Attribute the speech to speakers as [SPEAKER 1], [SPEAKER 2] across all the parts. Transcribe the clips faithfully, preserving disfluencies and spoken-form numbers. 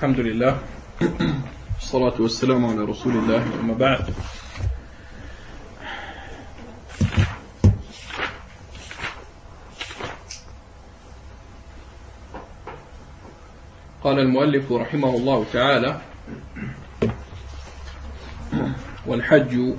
[SPEAKER 1] الحمد لله والصلاة والسلام على رسول الله، أما بعد. قال المؤلف رحمه الله تعالى: والحج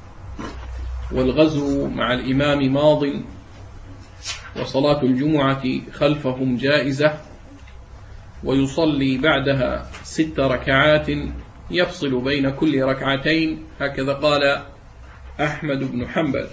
[SPEAKER 1] والغزو مع الإمام ماض، وصلاة الجمعة خلفهم جائزة، ويصلي بعدها ست ركعات يفصل بين كل ركعتين، هكذا قال أحمد بن حنبل.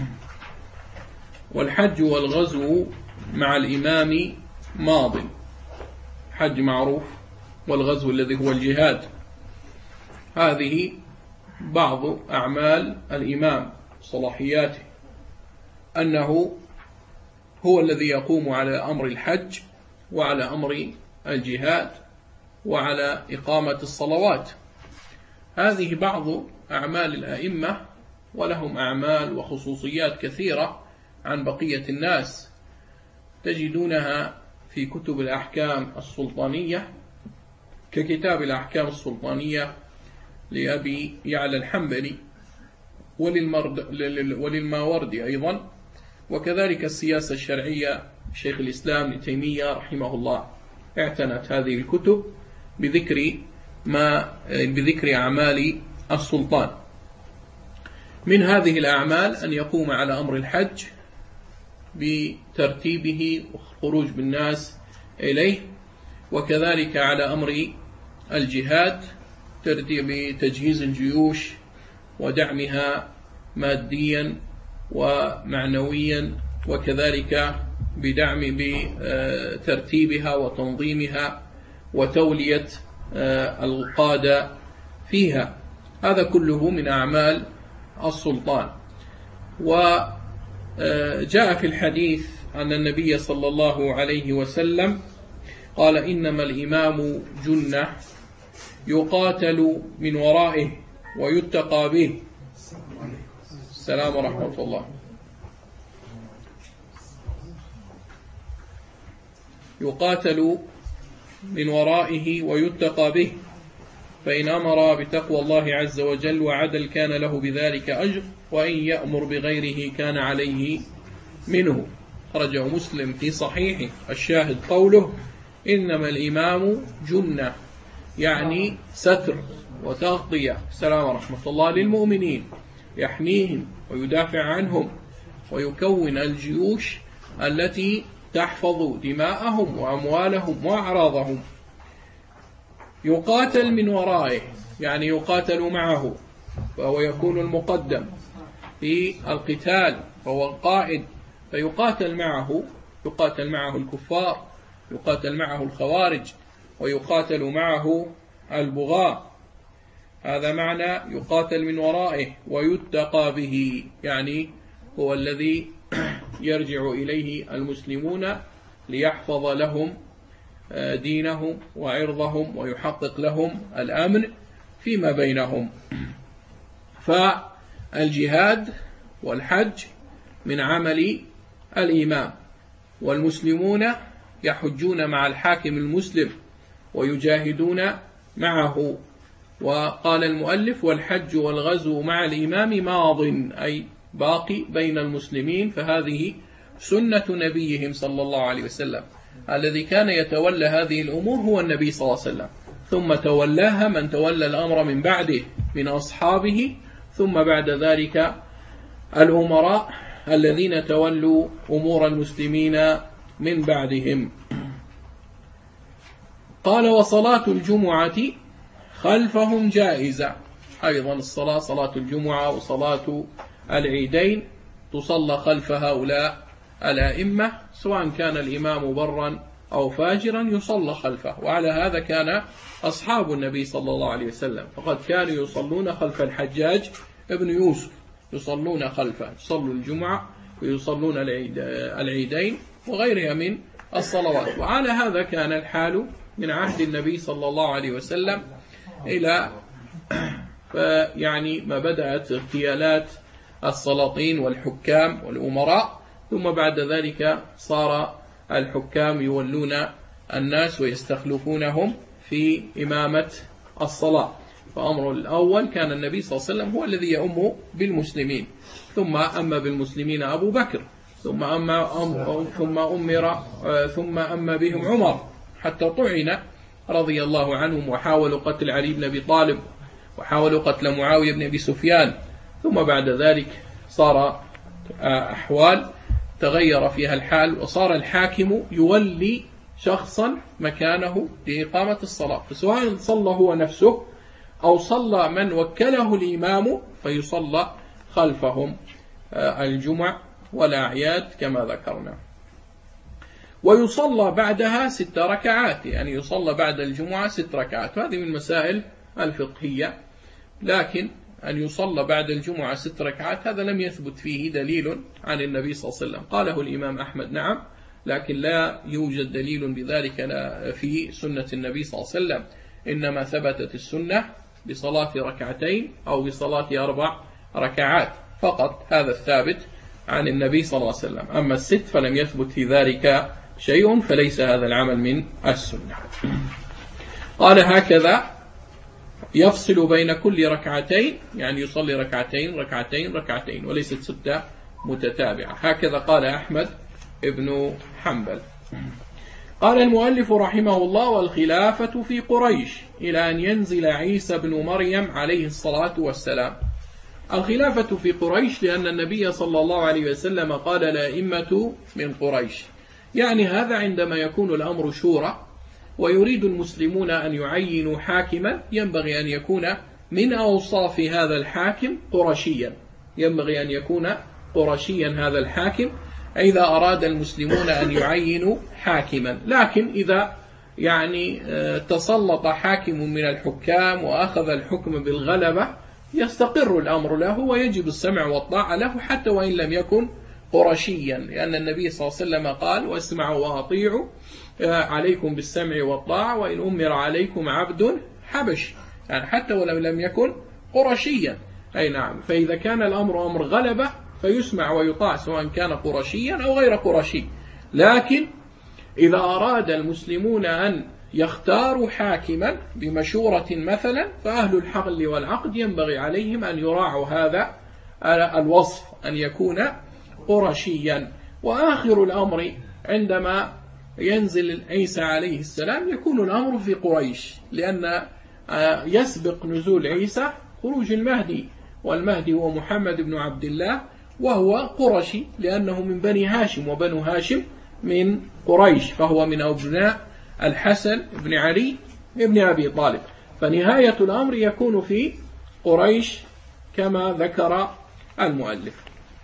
[SPEAKER 1] والحج والغزو مع الإمام ماض، حج معروف، والغزو الذي هو الجهاد. هذه بعض أعمال الإمام، صلاحياته، أنه هو الذي يقوم على أمر الحج وعلى أمر الجهاد وعلى إقامة الصلوات. هذه بعض أعمال الأئمة، ولهم أعمال وخصوصيات كثيرة عن بقية الناس، تجدونها في كتب الأحكام السلطانية، ككتاب الأحكام السلطانية لأبي يعلى الحنبلي وللماوردي أيضا، وكذلك السياسة الشرعية شيخ الإسلام ابن تيمية رحمه الله اعتنت هذه الكتب بذكر ما بذكر أعمال السلطان. من هذه الأعمال أن يقوم على أمر الحج بترتيبه والخروج بالناس إليه، وكذلك على أمر الجهاد بتجهيز الجيوش ودعمها ماديا ومعنويا، وكذلك بدعم بترتيبها وتنظيمها وتولية القادة فيها. هذا كله من أعمال السلطان. وجاء في الحديث أن النبي صلى الله عليه وسلم قال: إنما الإمام جنة يقاتل من ورائه ويتقى به. السلام ورحمة الله. يقاتل من ورائه ويتقى به، فإن أمر بتقوى الله عز وجل وعدل كان له بذلك أجر، وإن يأمر بغيره كان عليه منه. خرجه مسلم في صحيحه. الشاهد قوله: إنما الإمام جنة، يعني ستر وتغطية، السلام ورحمة الله، للمؤمنين، يحميهم ويدافع عنهم ويكون الجيوش التي تحفظ دماءهم وأموالهم وأعراضهم. يقاتل من ورائه، يعني يقاتل معه، فهو يكون المقدم في القتال، فهو القائد، فيقاتل معه، يقاتل معه الكفار، يقاتل معه الخوارج، ويقاتل معه البغاة. هذا معنى يقاتل من ورائه ويتقى به، يعني هو الذي يرجع إليه المسلمون ليحفظ لهم دينهم وعرضهم ويحقق لهم الأمن فيما بينهم. فالجهاد والحج من عمل الإمام، والمسلمون يحجون مع الحاكم المسلم ويجاهدون معه. وقال المؤلف: والحج والغزو مع الإمام ماض، أي باقي بين المسلمين، فهذه سنة نبيهم صلى الله عليه وسلم. الذي كان يتولى هذه الأمور هو النبي صلى الله عليه وسلم، ثم تولاها من تولى الأمر من بعده من أصحابه، ثم بعد ذلك الأمراء الذين تولوا أمور المسلمين من بعدهم. قال: وصلاة الجمعة خلفهم جائزة. أيضا الصلاة، صلاة الجمعة وصلاة العيدين، تصلى خلف هؤلاء الأئمة، سواء كان الإمام برا أو فاجرا يصلى خلفه. وعلى هذا كان أصحاب النبي صلى الله عليه وسلم، فقد كانوا يصلون خلف الحجاج ابن يوسف، يصلون خلفه، يصلوا الجمعة ويصلون العيدين وغيرها من الصلوات. وعلى هذا كان الحال من عهد النبي صلى الله عليه وسلم إلى فيعني ما بدأت اغتيالات السلاطين والحكام والأمراء، ثم بعد ذلك صار الحكام يولون الناس ويستخلفونهم في إمامة الصلاة. فأمر الأول كان النبي صلى الله عليه وسلم هو الذي يؤم بالمسلمين، ثم أم بالمسلمين أبو بكر، ثم أم, أم ثم أمر ثم أم بهم عمر حتى طعن رضي الله عنهم، وحاولوا قتل علي بن أبي طالب، وحاولوا قتل معاوية بن أبي سفيان. ثم بعد ذلك صار أحوال تغير فيها الحال، وصار الحاكم يولي شخصا مكانه لإقامة الصلاة، فسواء صلى هو نفسه أو صلى من وكله الإمام فيصلى خلفهم الجمع والأعياد كما ذكرنا. ويصلى بعدها ست ركعات، يعني يصلى بعد الجمعة ست ركعات، وهذه من المسائل الفقهية. لكن أن يصلى بعد الجمعة ست ركعات هذا لم يثبت فيه دليل عن النبي صلى الله عليه وسلم. قاله الإمام أحمد نعم، لكن لا يوجد دليل بذلك في سنة النبي صلى الله عليه وسلم، إنما ثبتت السنة بصلاة ركعتين أو بصلاة أربع ركعات فقط، هذا الثابت عن النبي صلى الله عليه وسلم. أما الست فلم يثبت في ذلك شيء، فليس هذا العمل من السنة. قال هكذا يفصل بين كل ركعتين، يعني يصلي ركعتين ركعتين ركعتين وليست ستة متتابعة، هكذا قال أحمد ابن حنبل. قال المؤلف رحمه الله: والخلافة في قريش إلى أن ينزل عيسى بن مريم عليه الصلاة والسلام. الخلافة في قريش لأن النبي صلى الله عليه وسلم قال: الأئمة من قريش، يعني هذا عندما يكون الأمر شورى ويريد المسلمون أن يعينوا حاكما ينبغي أن يكون من أوصاف هذا الحاكم قرشيا، ينبغي أن يكون قرشيا هذا الحاكم إذا أراد المسلمون أن يعينوا حاكما. لكن إذا يعني تسلط حاكم من الحكام وأخذ الحكم بالغلبة يستقر الأمر له ويجب السمع والطاعة له حتى وإن لم يكن قرشيا، لأن النبي صلى الله عليه وسلم قال: واسمعوا وأطيعوا، عليكم بالسمع والطاعة وإن أمر عليكم عبد حبش، يعني حتى ولو لم يكن قرشيا. أي نعم، فإذا كان الأمر أمر غلبة فيسمع ويطاع سواء كان قرشيا أو غير قرشي. لكن إذا أراد المسلمون أن يختاروا حاكما بمشورة مثلا فأهل الحل والعقد ينبغي عليهم أن يراعوا هذا الوصف، أن يكون قرشيا. وآخر الأمر عندما ينزل عيسى عليه السلام يكون الأمر في قريش، لأن يسبق نزول عيسى خروج المهدي، والمهدي هو محمد بن عبد الله وهو قرشي لأنه من بني هاشم، وبنو هاشم من قريش، فهو من أبناء الحسن بن علي بن أبي طالب، فنهاية الأمر يكون في قريش كما ذكر المؤلف.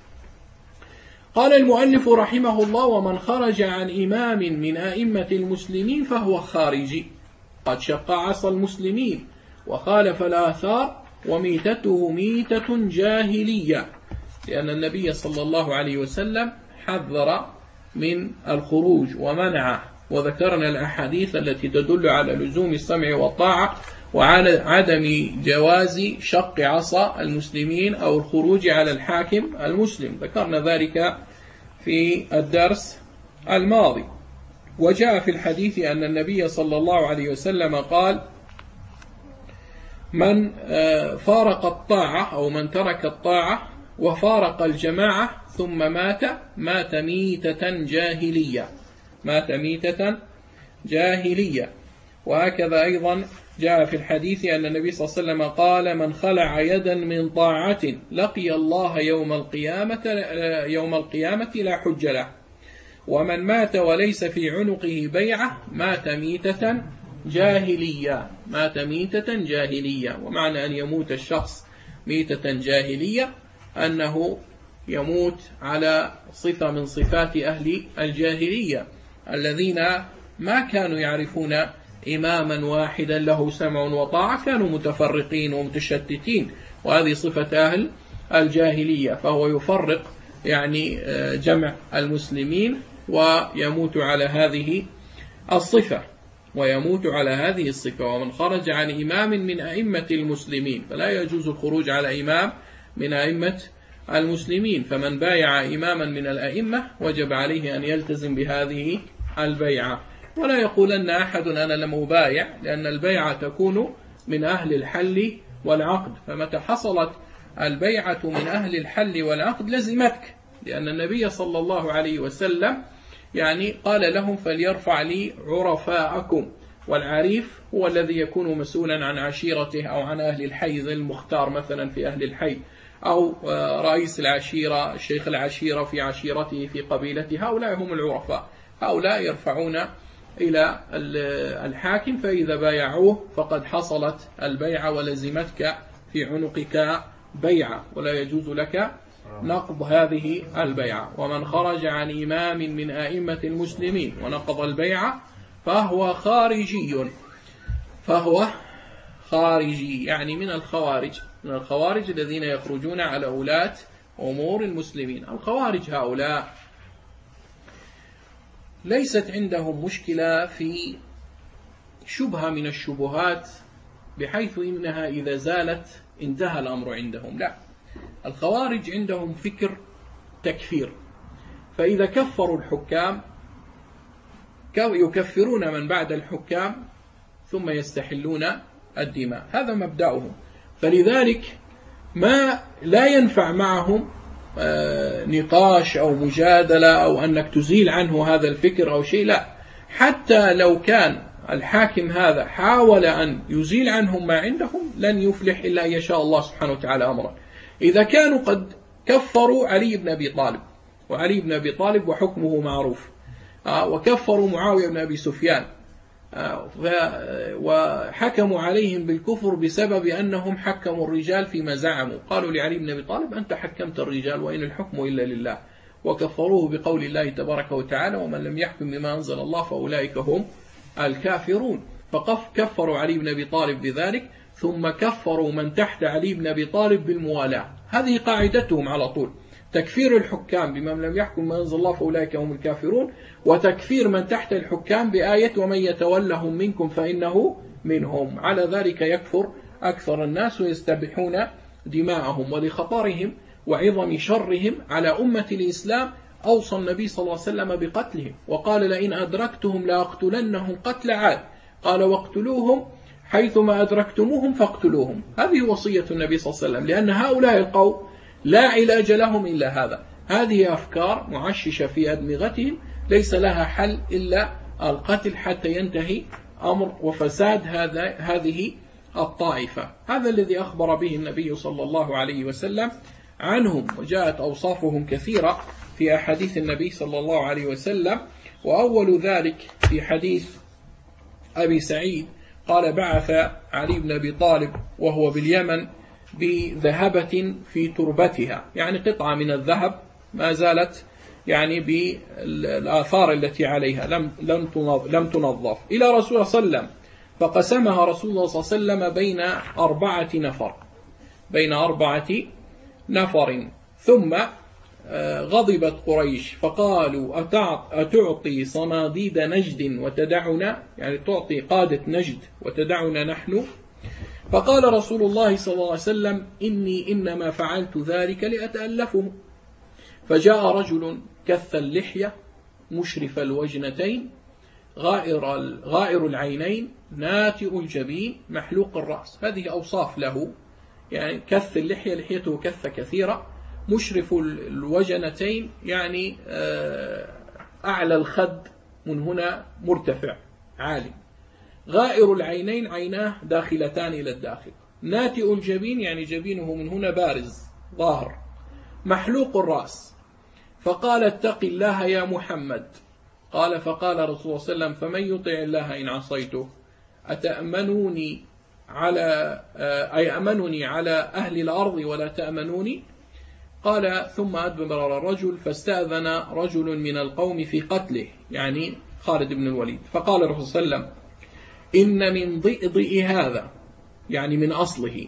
[SPEAKER 1] قال المؤلف رحمه الله: ومن خرج عن إمام من أئمة المسلمين فهو خارجي، قد شق عصا المسلمين وخالف الآثار وميتته ميتة جاهلية، لأن النبي صلى الله عليه وسلم حذر من الخروج ومنعه، وذكرنا الأحاديث التي تدل على لزوم السمع والطاعة وعلى عدم جواز شق عصا المسلمين أو الخروج على الحاكم المسلم، ذكرنا ذلك في الدرس الماضي. وجاء في الحديث أن النبي صلى الله عليه وسلم قال: من فارق الطاعة أو من ترك الطاعة وفارق الجماعة ثم مات مات ميتة جاهلية، مات ميتة جاهلية. وهكذا أيضا جاء في الحديث أن النبي صلى الله عليه وسلم قال: من خلع يدا من طاعة لقي الله يوم القيامة يوم القيامة لا حج له، ومن مات وليس في عنقه بيعة مات ميتة جاهلية، مات ميتة جاهلية. ومعنى أن يموت الشخص ميتة جاهلية أنه يموت على صفة من صفات أهل الجاهلية الذين ما كانوا يعرفون إماما واحدا له سمع وطاعة، كانوا متفرقين ومتشتتين، وهذه صفة أهل الجاهلية، فهو يفرق يعني جمع المسلمين ويموت على هذه الصفة ويموت على هذه الصفة. ومن خرج عن إمام من أئمة المسلمين، فلا يجوز الخروج على إمام من أئمة المسلمين، فمن بايع إماما من الأئمة وجب عليه أن يلتزم بهذه البيعة. ولا يقولن أحد أنا لم أبايع، لأن البيعة تكون من أهل الحل والعقد، فمتى حصلت البيعة من أهل الحل والعقد لزمتك، لأن النبي صلى الله عليه وسلم يعني قال لهم فليرفع لي عرفاءكم، والعريف هو الذي يكون مسؤولا عن عشيرته أو عن أهل الحي، زي المختار مثلا في أهل الحي، أو رئيس العشيرة الشيخ العشيرة في عشيرته في قبيلته، هؤلاء هم العرفاء، هؤلاء يرفعون إلى الحاكم، فإذا بايعوه فقد حصلت البيعة ولزمتك في عنقك بيعة، ولا يجوز لك نقض هذه البيعة. ومن خرج عن إمام من أئمة المسلمين ونقض البيعة فهو خارجي، فهو خارجي يعني من الخوارج، من الخوارج الذين يخرجون على ولاة أمور المسلمين. الخوارج هؤلاء ليست عندهم مشكلة في شبهة من الشبهات بحيث إنها إذا زالت انتهى الأمر عندهم، لا، الخوارج عندهم فكر تكفير، فإذا كفروا الحكام يكفرون من بعد الحكام ثم يستحلون الدماء، هذا مبدأهم. فلذلك ما لا ينفع معهم نقاش أو مجادلة أو أنك تزيل عنه هذا الفكر أو شيء، لا، حتى لو كان الحاكم هذا حاول أن يزيل عنهم ما عندهم لن يفلح إلا أن يشاء الله سبحانه وتعالى أمرا. إذا كانوا قد كفروا علي بن أبي طالب، وعلي بن أبي طالب وحكمه معروف، وكفروا معاوية بن أبي سفيان، وحكموا عليهم بالكفر بسبب أنهم حكموا الرجال فيما زعموا، قالوا لعلي بن أبي طالب أنت حكمت الرجال وإن الحكم إلا لله، وكفروه بقول الله تبارك وتعالى ومن لم يحكم بما أنزل الله فأولئك هم الكافرون، فكفروا علي بن أبي طالب بذلك، ثم كفروا من تحت علي بن أبي طالب بالموالاة. هذه قاعدتهم على طول، تكفير الحكام بما لم يحكم ما أنزل الله فأولئك هم الكافرون، وتكفير من تحت الحكام بآية ومن يتولهم منكم فإنه منهم. على ذلك يكفر أكثر الناس ويستبيحون دماءهم. ولخطرهم وعظم شرهم على أمة الإسلام أوصى النبي صلى الله عليه وسلم بقتلهم، وقال لئن أدركتهم لأقتلنهم قتل عاد، قال واقتلوهم حيثما أدركتموهم فاقتلوهم. هذه وصية النبي صلى الله عليه وسلم، لأن هؤلاء القوم لا علاج لهم إلا هذا، هذه أفكار معششة في أدمغتهم ليس لها حل إلا القتل حتى ينتهي أمر وفساد هذا هذه الطائفة. هذا الذي أخبر به النبي صلى الله عليه وسلم عنهم، وجاءت أوصافهم كثيرة في أحاديث النبي صلى الله عليه وسلم، وأول ذلك في حديث أبي سعيد قال بعث علي بن أبي طالب وهو باليمن بذهبة في تربتها، يعني قطعة من الذهب ما زالت يعني بالآثار التي عليها لم لم تنظف، إلى رسول الله صلى الله عليه وسلم، فقسمها رسول الله صلى الله عليه وسلم بين أربعة نفر بين أربعة نفر ثم غضبت قريش فقالوا أتعطي صناديد نجد وتدعنا، يعني تعطي قادة نجد وتدعنا نحن؟ فقال رسول الله صلى الله عليه وسلم إني إنما فعلت ذلك لأتألفه. فجاء رجل كث اللحية مشرف الوجنتين غائر, غائر العينين ناتئ الجبين محلوق الرأس، هذه أوصاف له، يعني كث اللحية، لحيته كثة كثيرة، مشرف الوجنتين يعني أعلى الخد من هنا مرتفع عالي، غائر العينين عيناه داخلتان إلى الداخل، ناتئ الجبين يعني جبينه من هنا بارز ظاهر، محلوق الرأس. فقال اتق الله يا محمد. قال فقال رسول الله صلى الله عليه وسلم فمن يطع الله إن عصيته أتأمنوني على أي أمنني على أهل الأرض ولا تأمنوني؟ قال ثم أدبر الرجل فاستأذن رجل من القوم في قتله، يعني خالد بن الوليد، فقال الرسول صلى الله عليه وسلم إن من ضئضئ هذا، يعني من أصله،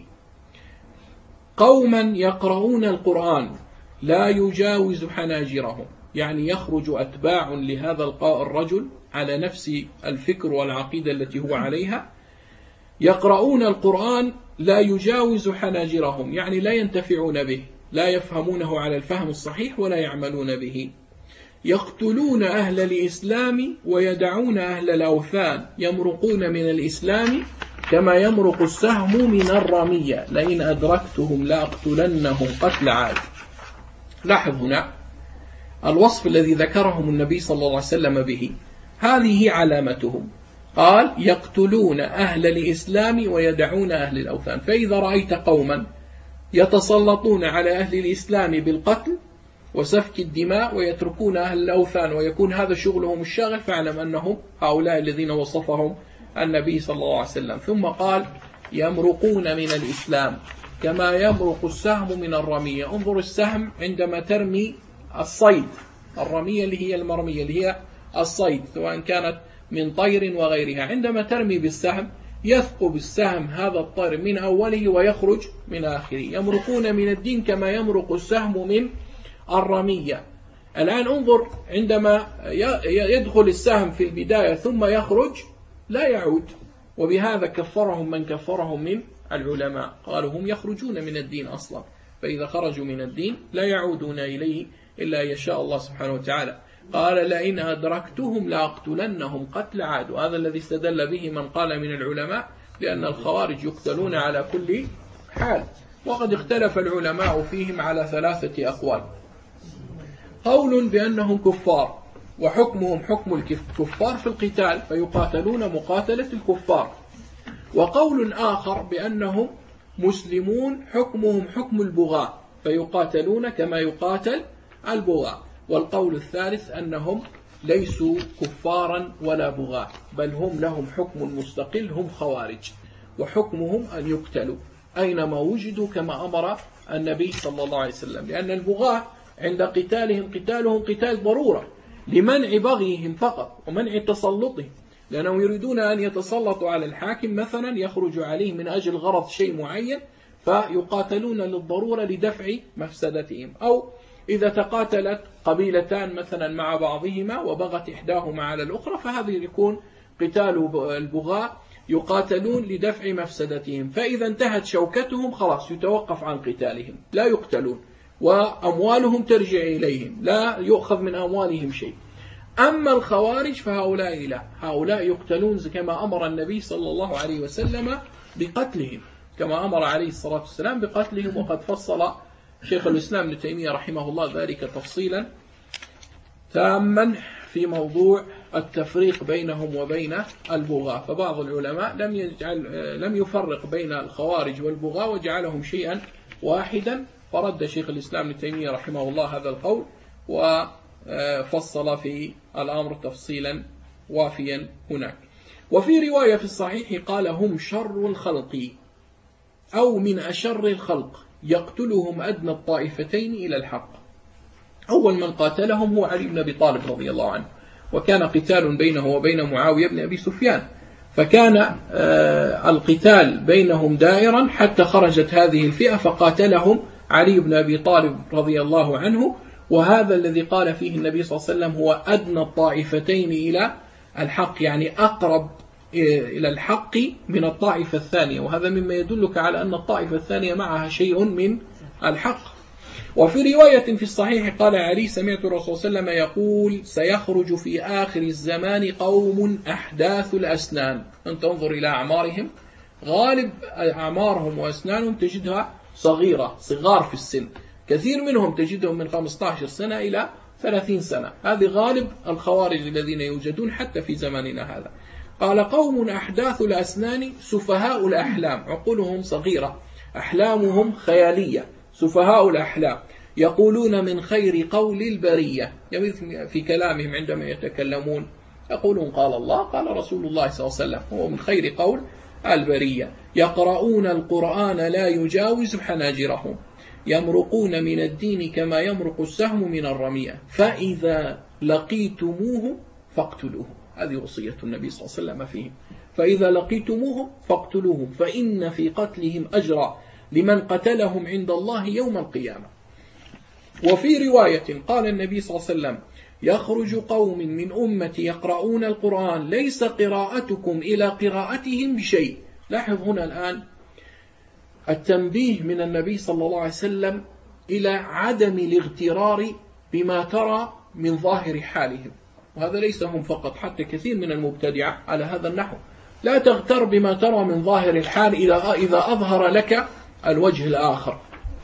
[SPEAKER 1] قوما يقرؤون القرآن لا يجاوز حناجرهم، يعني يخرج أتباع لهذا الرجل على نفس الفكر والعقيدة التي هو عليها، يقرؤون القرآن لا يجاوز حناجرهم، يعني لا ينتفعون به، لا يفهمونه على الفهم الصحيح ولا يعملون به، يقتلون أهل الإسلام ويدعون أهل الأوثان يمرقون من الإسلام كما يمرق السهم من الرمية لئن أدركتهم لأقتلنهم قتل عاد. لاحظ هنا الوصف الذي ذكرهم النبي صلى الله عليه وسلم به، هذه علامتهم، قال يقتلون أهل الإسلام ويدعون أهل الأوثان. فإذا رأيت قوما يتسلطون على أهل الإسلام بالقتل وسفك الدماء ويتركون أهل الأوثان ويكون هذا شغلهم الشاغل، فاعلم أنهم هؤلاء الذين وصفهم النبي صلى الله عليه وسلم. ثم قال يمرقون من الإسلام كما يمرق السهم من الرمية. انظر السهم عندما ترمي الصيد، الرمية اللي هي المرمية اللي هي الصيد سواء كانت من طير وغيرها، عندما ترمي بالسهم يثقب السهم هذا الطير من أوله ويخرج من آخره. يمرقون من الدين كما يمرق السهم من الرمية. الآن انظر عندما يدخل السهم في البداية ثم يخرج لا يعود، وبهذا كفرهم من كفرهم من العلماء، قالوا هم يخرجون من الدين أصلا، فإذا خرجوا من الدين لا يعودون إليه إلا يشاء الله سبحانه وتعالى. قال لئن أدركتهم لأقتلنهم قتل عاد، وهذا الذي استدل به من قال من العلماء لأن الخوارج يقتلون على كل حال. وقد اختلف العلماء فيهم على ثلاثة أقوال: قول بأنهم كفار وحكمهم حكم الكفار في القتال فيقاتلون مقاتلة الكفار، وقول آخر بأنهم مسلمون حكمهم حكم البغاة فيقاتلون كما يقاتل البغاة، والقول الثالث أنهم ليسوا كفارا ولا بغاة بل هم لهم حكم مستقل، هم خوارج وحكمهم أن يقتلوا أينما وجدوا كما أمر النبي صلى الله عليه وسلم، لأن البغاة عند قتالهم قتالهم قتال ضرورة لمنع بغيهم فقط ومنع تسلطهم، لأنهم يريدون أن يتسلطوا على الحاكم مثلا يخرج عليه من أجل غرض شيء معين فيقاتلون للضرورة لدفع مفسدتهم. أو إذا تقاتلت قبيلتان مثلا مع بعضهما وبغت إحداهما على الأخرى فهذا يكون قتال البغاة، يقاتلون لدفع مفسدتهم، فإذا انتهت شوكتهم خلاص يتوقف عن قتالهم لا يقتلون وأموالهم ترجع إليهم، لا يؤخذ من أموالهم شيء. أما الخوارج فهؤلاء لا، هؤلاء يقتلون كما أمر النبي صلى الله عليه وسلم بقتلهم، كما أمر عليه الصلاة والسلام بقتلهم. وقد فصل شيخ الإسلام ابن تيمية رحمه الله ذلك تفصيلا تاما في موضوع التفريق بينهم وبين البغاة، فبعض العلماء لم يجعل لم يفرق بين الخوارج والبغاة وجعلهم شيئا واحدا، فرد شيخ الإسلام ابن تيمية رحمه الله هذا القول وفصل في الأمر تفصيلا وافيا هناك. وفي رواية في الصحيح قال هم شر الخلق أو من أشر الخلق يقتلهم أدنى الطائفتين إلى الحق. أول من قاتلهم هو علي بن أبي طالب رضي الله عنه، وكان قتال بينه وبين معاوية بن أبي سفيان، فكان القتال بينهم دائرا حتى خرجت هذه الفئة فقاتلهم علي بن أبي طالب رضي الله عنه، وهذا الذي قال فيه النبي صلى الله عليه وسلم هو أدنى الطائفتين إلى الحق، يعني أقرب إلى الحق من الطائفة الثانية، وهذا مما يدلك على أن الطائفة الثانية معها شيء من الحق. وفي رواية في الصحيح قال علي سمعت الرسول صلى الله عليه وسلم يقول سيخرج في آخر الزمان قوم أحداث الأسنان. أنت انظر إلى أعمارهم، غالب أعمارهم وأسنانهم تجدها صغيرة، صغار في السن، كثير منهم تجدهم من خمسة عشر سنة إلى ثلاثين سنة، هذه غالب الخوارج الذين يوجدون حتى في زماننا هذا. قال قوم أحداث الأسنان سفهاء الأحلام، عقولهم صغيرة، أحلامهم خيالية، سفهاء الأحلام، يقولون من خير قول البرية، في كلامهم عندما يتكلمون يقولون قال الله قال رسول الله صلى الله عليه وسلم، هو من خير قول البرية. يقرؤون القرآن لا يجاوز حناجرهم، يمرقون من الدين كما يمرق السهم من الرمية، فإذا لقيتموه فاقتلوه. هذه وصية النبي صلى الله عليه وسلم فيهم، فإذا لقيتموهم فاقتلوهم فإن في قتلهم أجرا لمن قتلهم عند الله يوم القيامة. وفي رواية قال النبي صلى الله عليه وسلم يخرج قوم من أمتي يقرؤون القرآن ليس قراءتكم إلى قراءتهم بشيء. لاحظ هنا الآن التنبيه من النبي صلى الله عليه وسلم إلى عدم الاغترار بما ترى من ظاهر حالهم، وهذا ليس هم فقط، حتى كثير من المبتدعة على هذا النحو. لا تغتر بما ترى من ظاهر الحال إذا أظهر لك الوجه الآخر.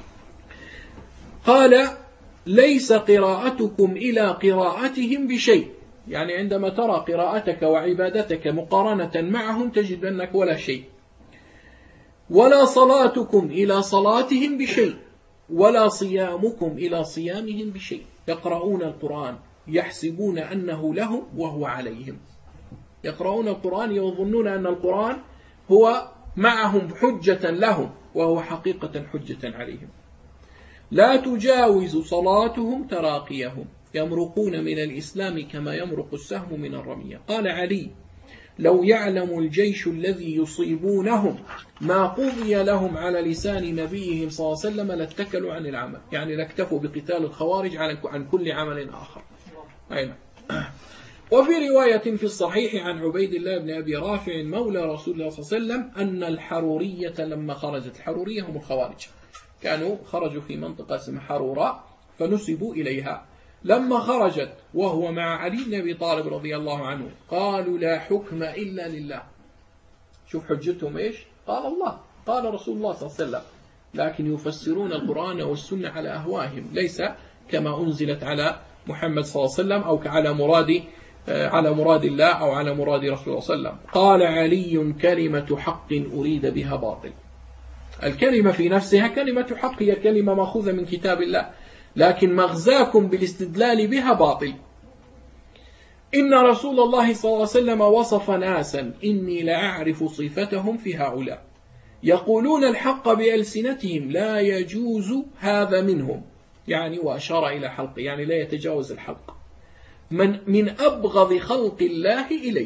[SPEAKER 1] قال ليس قراءتكم إلى قراءتهم بشيء، يعني عندما ترى قراءتك وعبادتك مقارنة معهم تجد أنك ولا شيء. ولا صلاتكم إلى صلاتهم بشيء، ولا صيامكم إلى صيامهم بشيء. يقرؤون القرآن يحسبون أنه لهم وهو عليهم. يقرؤون القرآن يظنون أن القرآن هو معهم حجة لهم وهو حقيقة حجة عليهم. لا تجاوز صلاتهم تراقيهم، يمرقون من الإسلام كما يمرق السهم من الرمية. قال علي لو يعلم الجيش الذي يصيبونهم ما قضي لهم على لسان نبيهم صلى الله عليه وسلم لاتكلوا عن العمل، يعني لاكتفوا بقتال الخوارج عن كل عمل آخر. أين. وفي رواية في الصحيح عن عبيد الله بن أبي رافع مولى رسول الله صلى الله عليه وسلم أن الحرورية لما خرجت، الحرورية هم الخوارج، كانوا خرجوا في منطقة اسمها حروراء فنسبوا إليها، لما خرجت وهو مع علي بن أبي طالب رضي الله عنه قالوا لا حكم إلا لله. شوف حجتهم إيش؟ قال الله، قال رسول الله صلى الله عليه وسلم، لكن يفسرون القرآن والسنة على أهواهم، ليس كما أنزلت على محمد صلى الله عليه وسلم أو على مراد على مراد الله أو على مراد رسول الله صلى الله عليه وسلم. قال علي كلمة حق أريد بها باطل. الكلمة في نفسها كلمة حق، هي كلمة مأخوذة من كتاب الله، لكن مغزاكم بالاستدلال بها باطل. إن رسول الله صلى الله عليه وسلم وصف ناسا إني لأعرف صفتهم في هؤلاء يقولون الحق بألسنتهم لا يجوز هذا منهم، يعني وأشار إلى حلق، يعني لا يتجاوز الحلق، من من أبغض خلق الله إليه.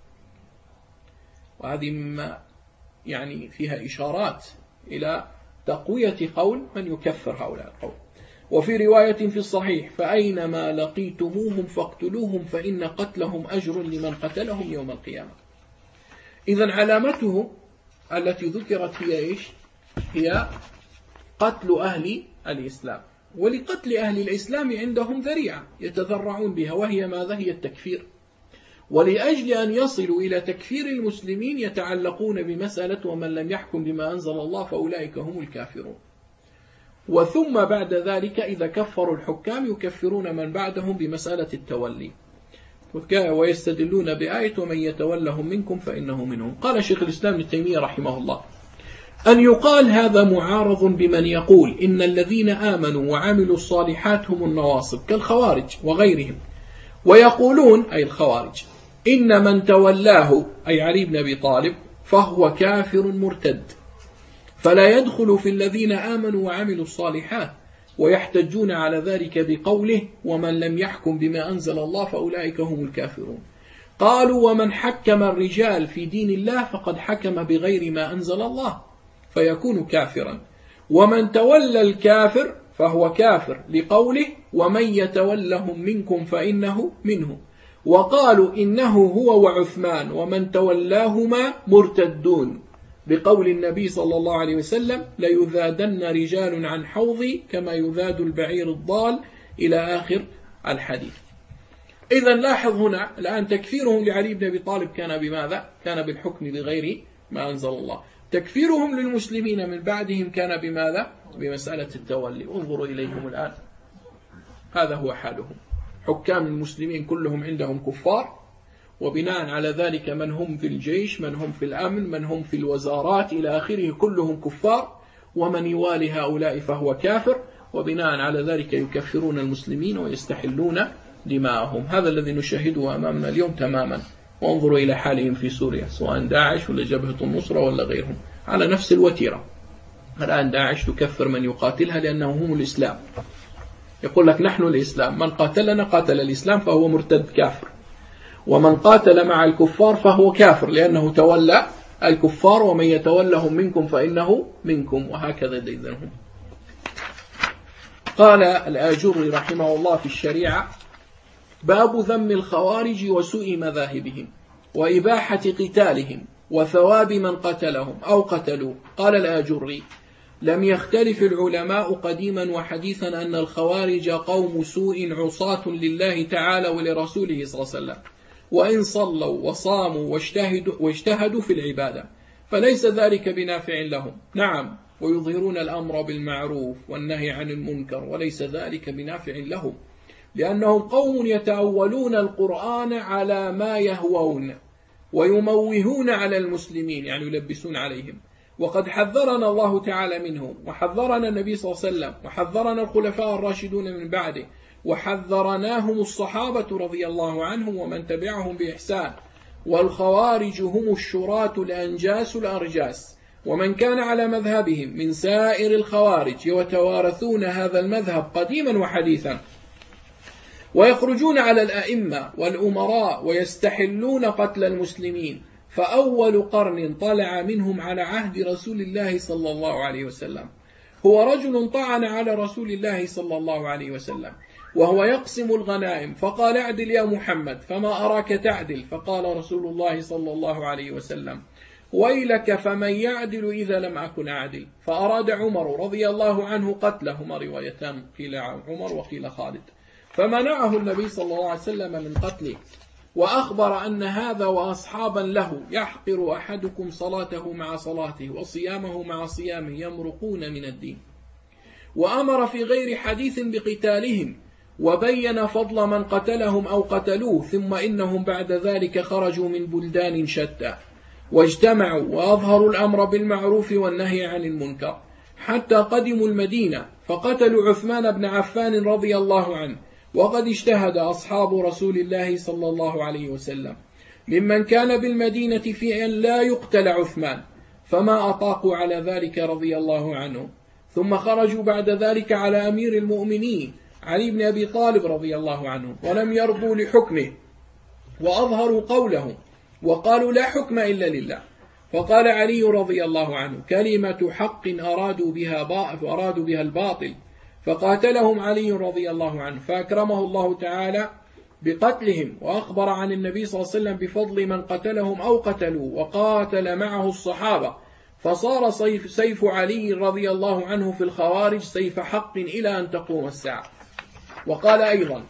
[SPEAKER 1] وهذه مما يعني فيها إشارات إلى تقوية قول من يكفر هؤلاء القول. وفي رواية في الصحيح فأينما لقيتموهم فاقتلوهم فإن قتلهم أجر لمن قتلهم يوم القيامة. إذن علامته التي ذكرت هي إيش؟ هي قتل أهل الإسلام، ولقتل أهل الإسلام عندهم ذريعة يتذرعون بها، وهي ماذا؟ هي التكفير. ولأجل أن يصلوا إلى تكفير المسلمين يتعلقون بمسألة ومن لم يحكم بما أنزل الله فأولئك هم الكافرون. وثم بعد ذلك إذا كفروا الحكام يكفرون من بعدهم بمسألة التولي، ويستدلون بآية ومن يتولهم منكم فإنه منهم. قال شيخ الإسلام ابن تيمية رحمه الله أن يقال هذا معارض بمن يقول إن الذين آمنوا وعملوا الصالحات هم النواصب كالخوارج وغيرهم، ويقولون أي الخوارج إن من تولاه أي علي بن أبي طالب فهو كافر مرتد، فلا يدخل في الذين آمنوا وعملوا الصالحات، ويحتجون على ذلك بقوله ومن لم يحكم بما أنزل الله فأولئك هم الكافرون. قالوا ومن حكم الرجال في دين الله فقد حكم بغير ما أنزل الله فيكون كافرا، ومن تولى الكافر فهو كافر لقوله ومن يتولهم منكم فإنه منه. وقالوا إنه هو وعثمان ومن تولاهما مرتدون بقول النبي صلى الله عليه وسلم ليذادن رجال عن حوضي كما يذاد البعير الضال إلى آخر الحديث. إذن لاحظ هنا الآن تكفيرهم لعلي بن أبي طالب كان بماذا؟ كان بالحكم بغير ما أنزل الله. تكفيرهم للمسلمين من بعدهم كان بماذا؟ بمسألة التولي. انظروا إليهم الآن، هذا هو حالهم. حكام المسلمين كلهم عندهم كفار، وبناء على ذلك من هم في الجيش، من هم في الأمن، من هم في الوزارات إلى آخره كلهم كفار، ومن يوالي هؤلاء فهو كافر، وبناء على ذلك يكفرون المسلمين ويستحلون دماءهم. هذا الذي نشاهده أمامنا اليوم تماما. وانظروا إلى حالهم في سوريا، سواء داعش ولا جبهة النصرة ولا غيرهم، على نفس الوتيرة. الآن داعش تكفر من يقاتلها لأنهم هم الإسلام، يقول لك نحن الإسلام، من قاتلنا قاتل الإسلام فهو مرتد كافر، ومن قاتل مع الكفار فهو كافر لأنه تولى الكفار، ومن يتولهم منكم فإنه منكم، وهكذا ديدنهم. قال الآجري رحمه الله في الشريعة باب ذم الخوارج وسوء مذاهبهم وإباحة قتالهم وثواب من قتلهم أو قتلوا. قال الآجري لم يختلف العلماء قديما وحديثا أن الخوارج قوم سوء عصاة لله تعالى ولرسوله صلى الله عليه وسلم، وإن صلوا وصاموا واجتهدوا, واجتهدوا في العبادة فليس ذلك بنافع لهم. نعم، ويظهرون الأمر بالمعروف والنهي عن المنكر، وليس ذلك بنافع لهم، لأنهم قوم يتأولون القرآن على ما يهوون ويموهون على المسلمين، يعني يلبسون عليهم. وقد حذرنا الله تعالى منهم، وحذرنا النبي صلى الله عليه وسلم، وحذرنا الخلفاء الراشدون من بعده، وحذرناهم الصحابة رضي الله عنهم ومن تبعهم بإحسان. والخوارج هم الشراة الأنجاس الأرجاس، ومن كان على مذهبهم من سائر الخوارج يتوارثون هذا المذهب قديما وحديثا، ويخرجون على الأئمة والأمراء ويستحلون قتل المسلمين. فأول قرن طلع منهم على عهد رسول الله صلى الله عليه وسلم هو رجل طعن على رسول الله صلى الله عليه وسلم وهو يقسم الغنائم، فقال: اعدل يا محمد، فما أراك تعدل. فقال رسول الله صلى الله عليه وسلم: ويلك، فمن يعدل إذا لم أكن أعدل؟ فأراد عمر رضي الله عنه قتلهما، روايتان، قيل عمر وقيل خالد، فمنعه النبي صلى الله عليه وسلم من قتله، وأخبر أن هذا وأصحابا له يحقر أحدكم صلاته مع صلاته وصيامه مع صيامه يمرقون من الدين. وأمر في غير حديث بقتالهم، وبين فضل من قتلهم أو قتلوه، ثم إنهم بعد ذلك خرجوا من بلدان شتى واجتمعوا وأظهروا الأمر بالمعروف والنهي عن المنكر حتى قدموا المدينة، فقتلوا عثمان بن عفان رضي الله عنه. وقد اجتهد أصحاب رسول الله صلى الله عليه وسلم ممن كان بالمدينة في أن لا يقتل عثمان، فما أطاقوا على ذلك رضي الله عنه. ثم خرجوا بعد ذلك على أمير المؤمنين علي بن أبي طالب رضي الله عنه، ولم يرضوا لحكمه وأظهروا قوله وقالوا: لا حكم إلا لله. فقال علي رضي الله عنه: كلمة حق أرادوا بها أرادوا بها الباطل، فقاتلهم علي رضي الله عنه، فأكرمه الله تعالى بقتلهم، وأخبر عن النبي صلى الله عليه وسلم بفضل من قتلهم أو قتلوا، وقاتل معه الصحابة، فصار سيف, سيف علي رضي الله عنه في الخوارج سيف حق إلى أن تقوم الساعة. وقال أيضا: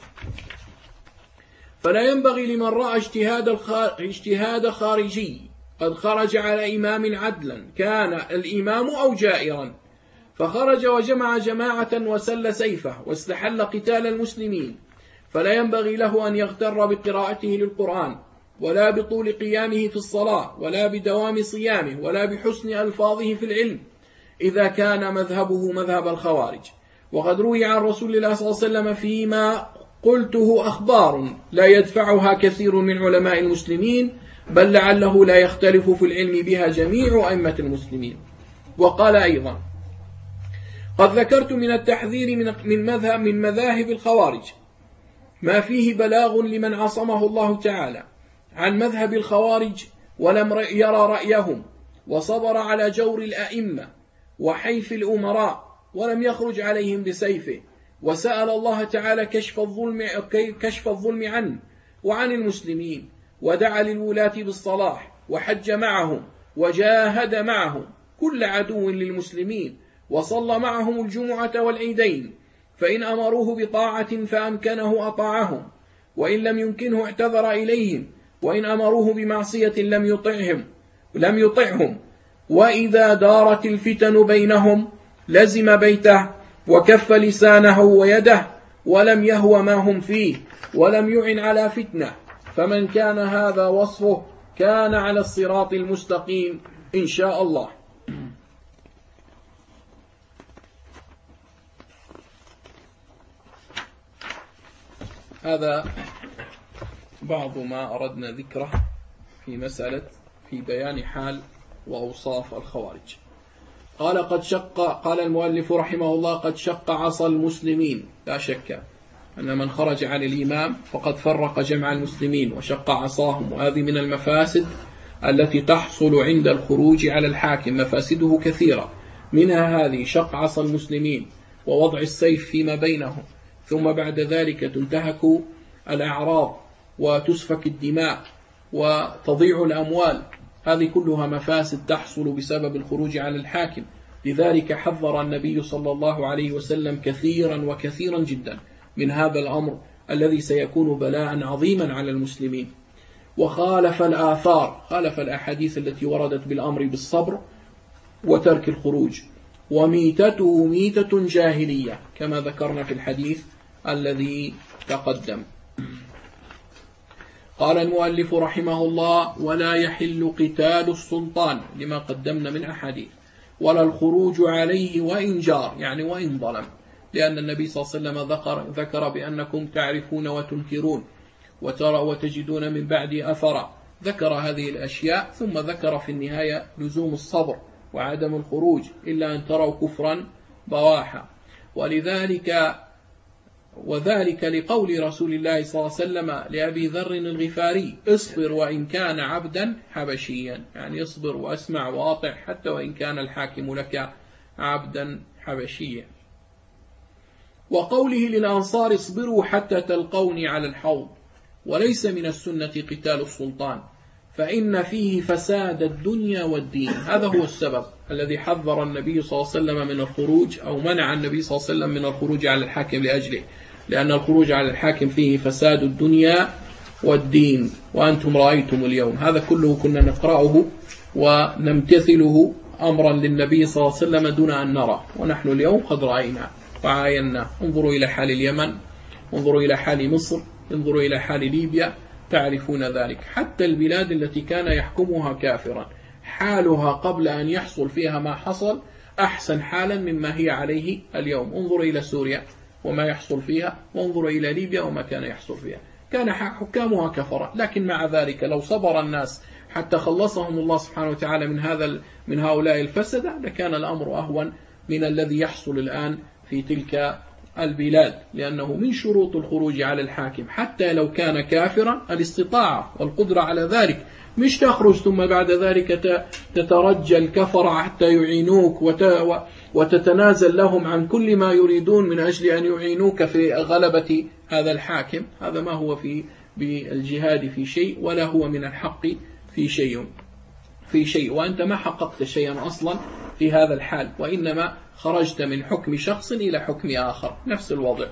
[SPEAKER 1] فلا ينبغي لمن رأى اجتهاد, اجتهاد خارجي قد خرج على إمام عدلا كان الإمام أو جائرا، فخرج وجمع جماعة وسل سيفه واستحل قتال المسلمين، فلا ينبغي له أن يغتر بقراءته للقرآن، ولا بطول قيامه في الصلاة، ولا بدوام صيامه، ولا بحسن ألفاظه في العلم، إذا كان مذهبه مذهب الخوارج. وقد روي عن رسول الله صلى الله عليه وسلم فيما قلته أخبار لا يدفعها كثير من علماء المسلمين، بل لعله لا يختلف في العلم بها جميع أئمة المسلمين. وقال أيضا: قد ذكرت من التحذير من مذهب من مذاهب الخوارج ما فيه بلاغ لمن عصمه الله تعالى عن مذهب الخوارج ولم يرى رأيهم، وصبر على جور الأئمة وحيف الأمراء، ولم يخرج عليهم بسيفه، وسأل الله تعالى كشف الظلم, كشف الظلم عنه وعن المسلمين، ودعا للولاة بالصلاح، وحج معهم، وجاهد معهم كل عدو للمسلمين، وصلى معهم الجمعة والعيدين، فإن أمروه بطاعة فأمكنه أطاعهم، وإن لم يمكنه اعتذر إليهم، وإن أمروه بمعصية لم يطعهم لم يطعهم وإذا دارت الفتن بينهم لزم بيته وكف لسانه ويده، ولم يهو ما هم فيه، ولم يعن على فتنة. فمن كان هذا وصفه كان على الصراط المستقيم إن شاء الله. هذا بعض ما أردنا ذكره في مسألة في بيان حال وأوصاف الخوارج. قال قد شق قال المؤلف رحمه الله: قد شق عصا المسلمين. لا شك أن من خرج عن الإمام فقد فرق جمع المسلمين وشق عصاهم، وهذه من المفاسد التي تحصل عند الخروج على الحاكم، مفاسده كثيرة، منها هذه: شق عصا المسلمين ووضع السيف فيما بينهم، ثم بعد ذلك تنتهك الأعراض وتسفك الدماء وتضيع الأموال. هذه كلها مفاسد تحصل بسبب الخروج على الحاكم، لذلك حذر النبي صلى الله عليه وسلم كثيرا وكثيرا جدا من هذا الأمر الذي سيكون بلاء عظيما على المسلمين. وخالف الآثار، خالف الأحاديث التي وردت بالأمر بالصبر وترك الخروج، وميتته ميتة جاهلية كما ذكرنا في الحديث الذي تقدم. قال المؤلف رحمه الله: ولا يحل قتال السلطان لما قدمنا من أحاديث، ولا الخروج عليه وإن جار، يعني وإن ظلم، لأن النبي صلى الله عليه وسلم ذكر, ذكر بأنكم تعرفون وتنكرون وترى وتجدون من بعد أثرا، ذكر هذه الأشياء، ثم ذكر في النهاية لزوم الصبر وعدم الخروج إلا أن تروا كفرا بواحا. ولذلك وذلك لقول رسول الله صلى الله عليه وسلم لأبي ذر الغفاري: اصبر وإن كان عبدا حبشيا، يعني اصبر واسمع واطع حتى وإن كان الحاكم لك عبدا حبشيا. وقوله للأنصار: اصبروا حتى تلقوني على الحوض، وليس من السنة قتال السلطان، فإن فيه فساد الدنيا والدين. هذا هو السبب الذي حذر النبي صلى الله عليه وسلم من الخروج، أو منع النبي صلى الله عليه وسلم من الخروج على الحاكم لأجله، لأن الخروج على الحاكم فيه فساد الدنيا والدين، وأنتم رأيتم اليوم هذا كله كنا نقرأه ونمتثله أمرا للنبي صلى الله عليه وسلم دون أن نرى، ونحن اليوم قد رأينا وعاينا. انظروا إلى حال اليمن، انظروا إلى حال مصر، انظروا إلى حال ليبيا، تعرفون ذلك. حتى البلاد التي كان يحكمها كافرا حالها قبل أن يحصل فيها ما حصل أحسن حالا مما هي عليه اليوم. انظروا إلى سوريا وما يحصل فيها، وانظروا إلى ليبيا وما كان يحصل فيها. كان حكامها كفرا، لكن مع ذلك لو صبر الناس حتى خلصهم الله سبحانه وتعالى من هذا من هؤلاء الفسدة لكان الأمر أهون من الذي يحصل الآن في تلك البلاد، لأنه من شروط الخروج على الحاكم حتى لو كان كافرا الاستطاعة والقدرة على ذلك، مش تخرج ثم بعد ذلك تترجى الكفر حتى يعينوك وتتنازل لهم عن كل ما يريدون من أجل أن يعينوك في غلبة هذا الحاكم. هذا ما هو في بالجهاد في شيء، ولا هو من الحق في شيء في شيء وأنت ما حققت شيئا أصلا في هذا الحال، وإنما خرجت من حكم شخص إلى حكم آخر، نفس الوضع.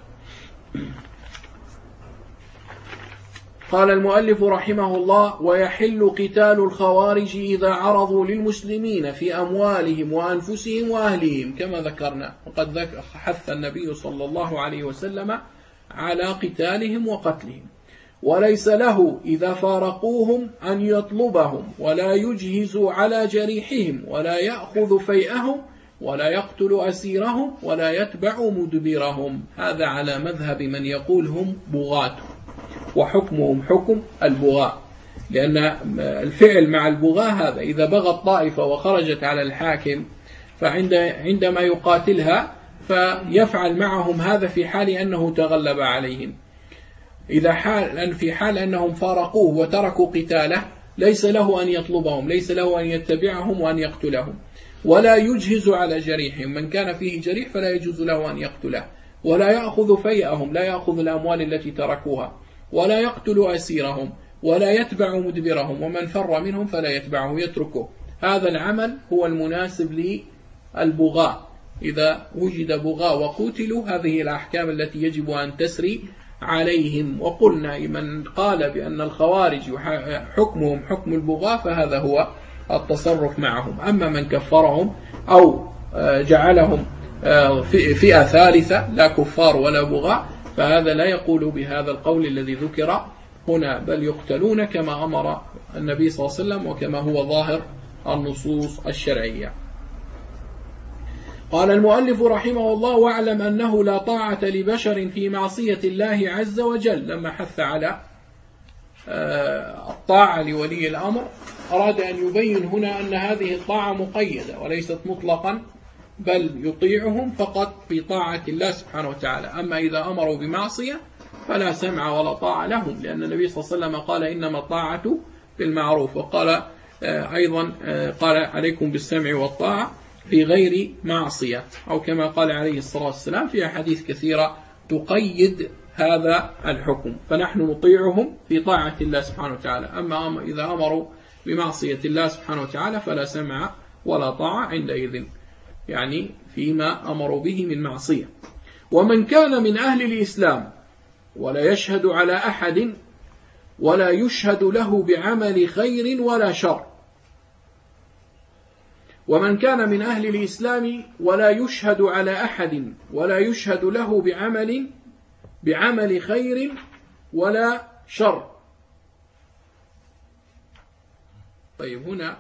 [SPEAKER 1] قال المؤلف رحمه الله: ويحل قتال الخوارج إذا عرضوا للمسلمين في أموالهم وأنفسهم وأهلهم كما ذكرنا، وقد حث النبي صلى الله عليه وسلم على قتالهم وقتلهم. وليس له إذا فارقوهم أن يطلبهم ولا يجهز على جريحهم ولا يأخذ فيئهم ولا يقتل أسيرهم ولا يتبع مدبرهم. هذا على مذهب من يقول هم بغاة، وحكمهم حكم البغاة، لأن الفعل مع البغاة هذا إذا بغت طائفة وخرجت على الحاكم فعندما يقاتلها فيفعل معهم هذا في حال أنه تغلب عليهم. إذا حال في حال أنهم فارقوه وتركوا قتاله ليس له أن يطلبهم، ليس له أن يتبعهم وأن يقتلهم، ولا يجهز على جريحهم، من كان فيه جريح فلا يجوز له أن يقتله، ولا يأخذ فيئهم، لا يأخذ الأموال التي تركوها، ولا يقتل أسيرهم، ولا يتبع مدبرهم، ومن فر منهم فلا يتبعه يتركه. هذا العمل هو المناسب للبغاة. إذا وجد بغاة وقتلوا هذه الأحكام التي يجب أن تسري عليهم. وقلنا من قال بأن الخوارج حكمهم حكم البغاة فهذا هو التصرف معهم. أما من كفرهم أو جعلهم فئة ثالثة لا كفار ولا بغاة فهذا لا يقول بهذا القول الذي ذكر هنا، بل يقتلون كما أمر النبي صلى الله عليه وسلم وكما هو ظاهر النصوص الشرعية. قال المؤلف رحمه الله: واعلم أنه لا طاعة لبشر في معصية الله عز وجل. لما حث على الطاعة لولي الأمر أراد أن يبين هنا أن هذه الطاعة مقيدة وليست مطلقا، بل يطيعهم فقط في طاعة الله سبحانه وتعالى. أما إذا أمروا بمعصية فلا سمع ولا طاعة لهم، لأن النبي صلى الله عليه وسلم قال: إنما الطاعة بالمعروف، وقال أيضا قال: عليكم بالسمع والطاعة في غير معصية، أو كما قال عليه الصلاة والسلام في أحاديث كثيرة تقيد هذا الحكم. فنحن نطيعهم في طاعة الله سبحانه وتعالى، أما إذا أمروا بمعصية الله سبحانه وتعالى فلا سمع ولا طاعة عندئذ. يعني فيما أمروا به من معصية. ومن كان من أهل الإسلام ولا يشهد على أحد ولا يشهد له بعمل خير ولا شر. ومن كان من أهل الإسلام ولا يشهد على أحد ولا يشهد له بعمل بعمل خير ولا شر. طيب هنا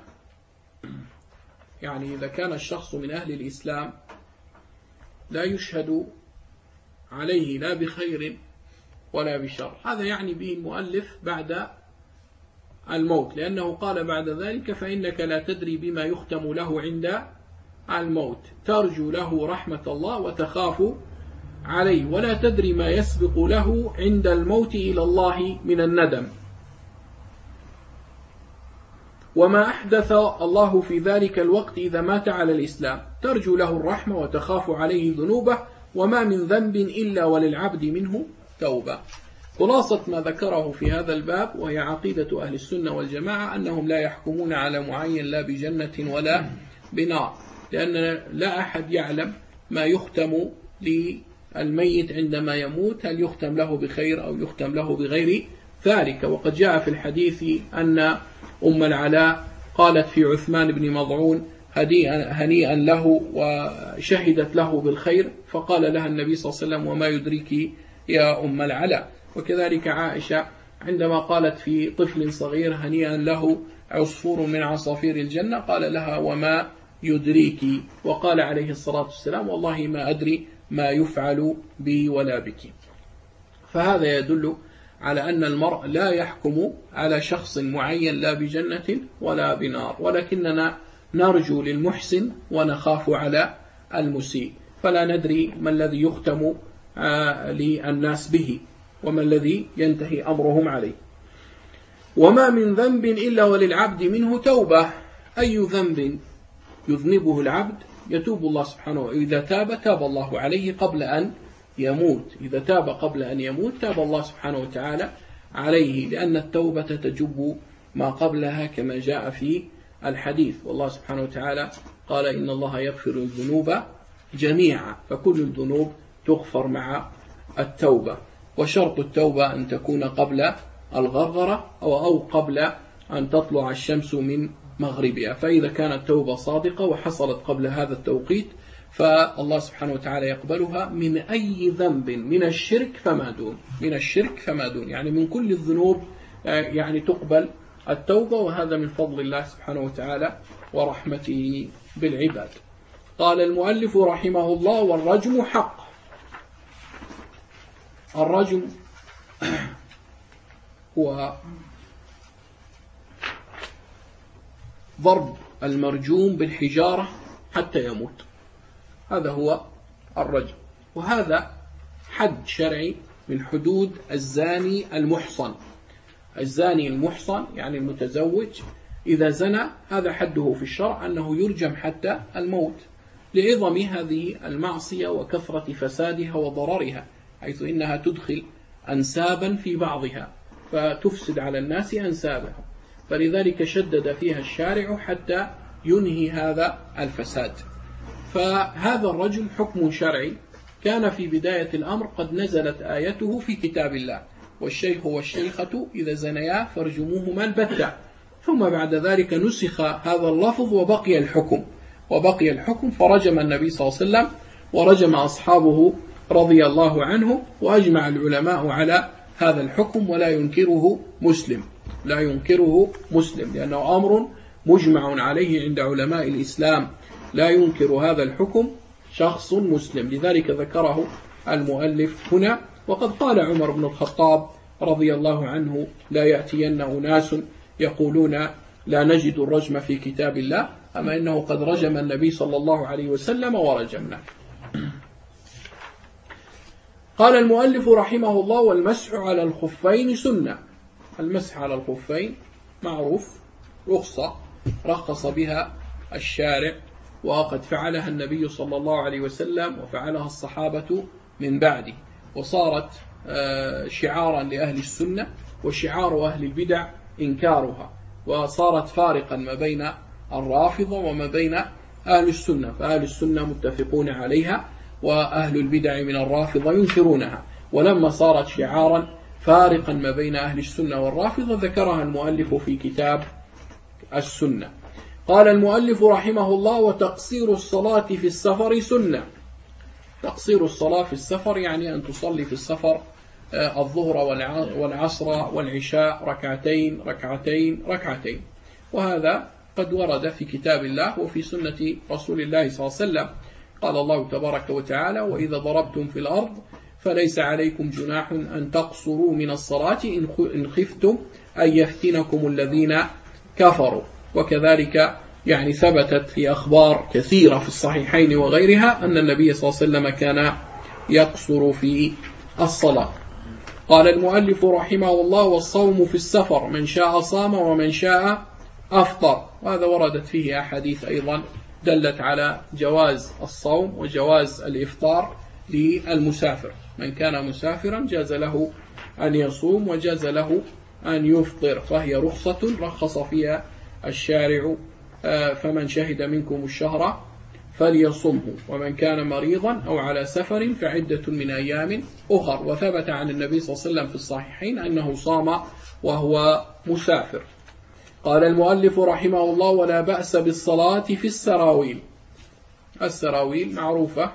[SPEAKER 1] يعني إذا كان الشخص من أهل الإسلام لا يشهد عليه لا بخير ولا بشر، هذا يعني به المؤلف بعد الموت، لأنه قال بعد ذلك فإنك لا تدري بما يختم له عند الموت، ترجو له رحمة الله وتخاف عليه، ولا تدري ما يسبق له عند الموت إلى الله من الندم، وما أحدث الله في ذلك الوقت إذا مات على الإسلام، ترجو له الرحمة وتخاف عليه ذنوبه، وما من ذنب إلا وللعبد منه توبة. خلاصة ما ذكره في هذا الباب وهي عقيدة أهل السنة والجماعة أنهم لا يحكمون على معين لا بجنة ولا بنار، لأن لا أحد يعلم ما يختم للميت عندما يموت، هل يختم له بخير أو يختم له بغير ذلك. وقد جاء في الحديث أن أم العلاء قالت في عثمان بن مضعون هنيئا له وشهدت له بالخير، فقال لها النبي صلى الله عليه وسلم وما يدريك يا أم العلاء. وكذلك عائشة عندما قالت في طفل صغير هنيئا له عصفور من عصافير الجنة، قال لها وما يدريك، وقال عليه الصلاة والسلام والله ما أدري ما يفعل بي ولا بك. فهذا يدل على أن المرء لا يحكم على شخص معين لا بجنة ولا بنار، ولكننا نرجو للمحسن ونخاف على المسيء، فلا ندري ما الذي يختم للناس به وما الذي ينتهي أمرهم عليه. وما من ذنب إلا وللعبد منه توبة، أي ذنب يذنبه العبد يتوب الله سبحانه وتعالى، إذا تاب تاب الله عليه قبل أن يموت، إذا تاب قبل أن يموت تاب الله سبحانه وتعالى عليه، لأن التوبة تجب ما قبلها كما جاء في الحديث. والله سبحانه وتعالى قال إن الله يغفر الذنوب جميعا، فكل الذنوب تغفر مع التوبة. وشرط التوبة أن تكون قبل الغرغرة أو, أو قبل أن تطلع الشمس من مغربها، فإذا كانت التوبة صادقة وحصلت قبل هذا التوقيت فالله سبحانه وتعالى يقبلها من أي ذنب من الشرك فما دون، من الشرك فما دون، يعني من كل الذنوب يعني تقبل التوبة، وهذا من فضل الله سبحانه وتعالى ورحمته بالعباد. قال المؤلف رحمه الله والرجم حق. الرجم هو ضرب المرجوم بالحجارة حتى يموت، هذا هو الرجم، وهذا حد شرعي من حدود الزاني المحصن. الزاني المحصن يعني المتزوج إذا زنى هذا حده في الشرع أنه يرجم حتى الموت، لعظم هذه المعصية وكثرة فسادها وضررها، حيث إنها تدخل أنسابا في بعضها فتفسد على الناس أنسابهم، فلذلك شدد فيها الشارع حتى ينهي هذا الفساد. فهذا الرجل حكم شرعي كان في بداية الأمر قد نزلت آيته في كتاب الله، والشيخ والشيخة إذا زنيا فارجموهما البتة، ثم بعد ذلك نسخ هذا اللفظ وبقي الحكم وبقي الحكم فرجم النبي صلى الله عليه وسلم ورجم أصحابه رضي الله عنه، وأجمع العلماء على هذا الحكم ولا ينكره مسلم، لا ينكره مسلم، لأنه أمر مجمع عليه عند علماء الإسلام، لا ينكر هذا الحكم شخص مسلم، لذلك ذكره المؤلف هنا. وقد قال عمر بن الخطاب رضي الله عنه لا يأتين أناس يقولون لا نجد الرجم في كتاب الله، أما إنه قد رجم النبي صلى الله عليه وسلم ورجمنا. قال المؤلف رحمه الله والمسح على الخفين سنة. المسح على الخفين معروف رخصة رخص بها الشارع، وقد فعلها النبي صلى الله عليه وسلم وفعلها الصحابة من بعده، وصارت شعارا لأهل السنة، وشعار أهل البدع إنكارها، وصارت فارقا ما بين الرافضة وما بين أهل السنة، فأهل السنة متفقون عليها، وأهل البدع من الرافضة ينكرونها. ولما صارت شعارا فارقا ما بين أهل السنة والرافضة ذكرها المؤلف في كتاب السنة. قال المؤلف رحمه الله: وتقصير الصلاة في السفر سنة. تقصير الصلاة في السفر يعني أن تصلي في السفر الظهر والعصر والعشاء ركعتين ركعتين ركعتين، وهذا قد ورد في كتاب الله وفي سنة رسول الله صلى الله عليه وسلم. قال الله تبارك وتعالى: وإذا ضربتم في الأرض فليس عليكم جناح أن تقصروا من الصلاة إن خفتم أن يفتنكم الذين كفروا. وكذلك يعني ثبتت في أخبار كثيرة في الصحيحين وغيرها أن النبي صلى الله عليه وسلم كان يقصر في الصلاة. قال المؤلف رحمه الله: والصوم في السفر من شاء صام ومن شاء أفطر. وهذا وردت فيه أحاديث أيضا دلت على جواز الصوم وجواز الإفطار للمسافر. من كان مسافرا جاز له أن يصوم وجاز له أن يفطر، فهي رخصة رخص فيها الشارع. فمن شهد منكم الشهر فليصمه، ومن كان مريضا أو على سفر فعدة من أيام أخر. وثبت عن النبي صلى الله عليه وسلم في الصحيحين أنه صام وهو مسافر. قال المؤلف رحمه الله: ولا بأس بالصلاة في السراويل. السراويل معروفة،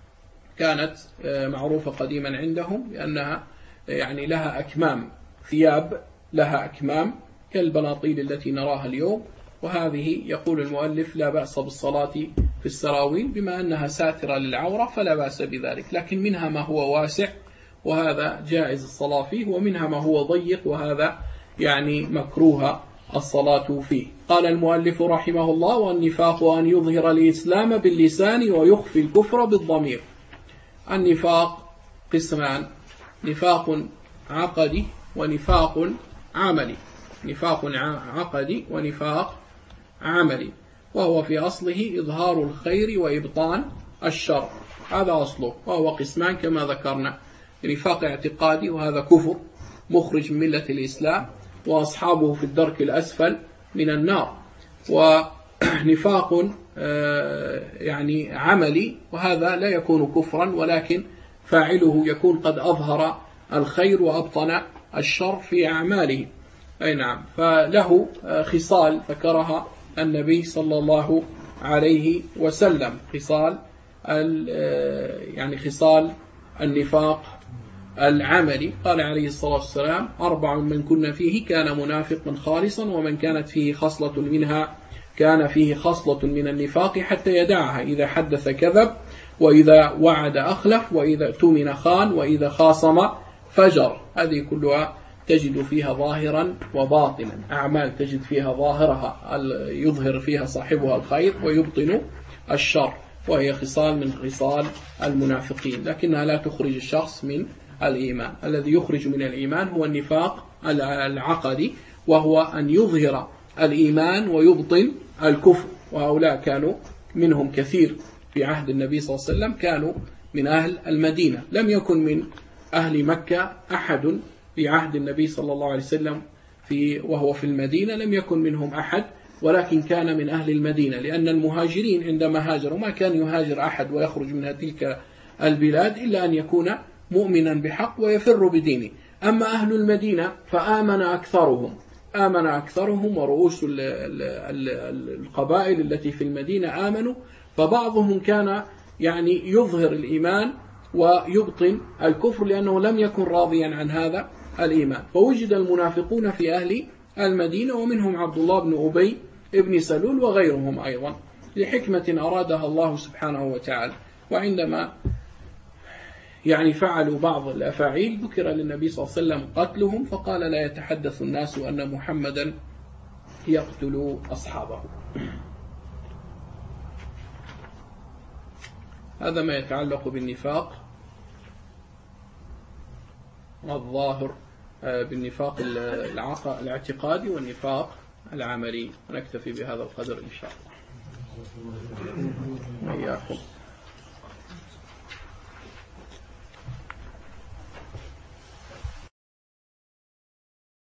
[SPEAKER 1] كانت معروفة قديما عندهم لأنها يعني لها أكمام، ثياب لها أكمام كالبناطيل التي نراها اليوم. وهذه يقول المؤلف لا بأس بالصلاة في السراويل بما أنها ساترة للعورة فلا بأس بذلك، لكن منها ما هو واسع وهذا جائز الصلاة فيه، ومنها ما هو ضيق وهذا يعني مكروه الصلاة فيه. قال المؤلف رحمه الله: والنفاق أن يظهر الإسلام باللسان ويخفي الكفر بالضمير. النفاق قسمان: نفاق عقدي ونفاق عملي. نفاق عقدي ونفاق عملي، وهو في أصله إظهار الخير وإبطان الشر، هذا أصله، وهو قسمان كما ذكرنا: نفاق اعتقادي وهذا كفر مخرج من ملة الإسلام وأصحابه في الدرك الأسفل من النار، ونفاق يعني عملي وهذا لا يكون كفرا ولكن فاعله يكون قد أظهر الخير وأبطن الشر في أعماله. أي نعم، فله خصال ذكرها النبي صلى الله عليه وسلم، خصال يعني خصال النفاق العملي. قال عليه الصلاة والسلام: أربع من كن فيه كان منافقا خالصا، ومن كانت فيه خصلة منها كان فيه خصلة من النفاق حتى يدعها: إذا حدث كذب، وإذا وعد أخلف، وإذا اؤتمن خان، وإذا خاصم فجر. هذه كلها تجد فيها ظاهرا وباطنا، أعمال تجد فيها ظاهرها يظهر فيها صاحبها الخير ويبطن الشر، وهي خصال من خصال المنافقين، لكنها لا تخرج الشخص من الإيمان. الذي يخرج من الإيمان هو النفاق العقدي، وهو أن يظهر الإيمان ويبطن الكفر، وهؤلاء كانوا منهم كثير في عهد النبي صلى الله عليه وسلم، كانوا من أهل المدينة، لم يكن من أهل مكة أحد في عهد النبي صلى الله عليه وسلم في وهو في المدينة، لم يكن منهم أحد، ولكن كان من أهل المدينة، لأن المهاجرين عندما هاجروا ما كان يهاجر أحد ويخرج من تلك البلاد إلا أن يكون مؤمنا بحق ويفر بدينه. أما أهل المدينة فآمن أكثرهم آمن أكثرهم ورؤوس القبائل التي في المدينة آمنوا، فبعضهم كان يعني يظهر الإيمان ويبطن الكفر لأنه لم يكن راضيا عن هذا الإيمان. فوجد المنافقون في أهل المدينة، ومنهم عبد الله بن أبي ابن سلول وغيرهم أيضا، لحكمة أرادها الله سبحانه وتعالى. وعندما يعني فعلوا بعض الأفاعيل ذكر للنبي صلى الله عليه وسلم قتلهم، فقال: لا يتحدث الناس أن محمدا يقتل أصحابه. هذا ما يتعلق بالنفاق الظاهر، بالنفاق الاعتقادي والنفاق العملي. ونكتفي بهذا القدر إن شاء الله. إياكم.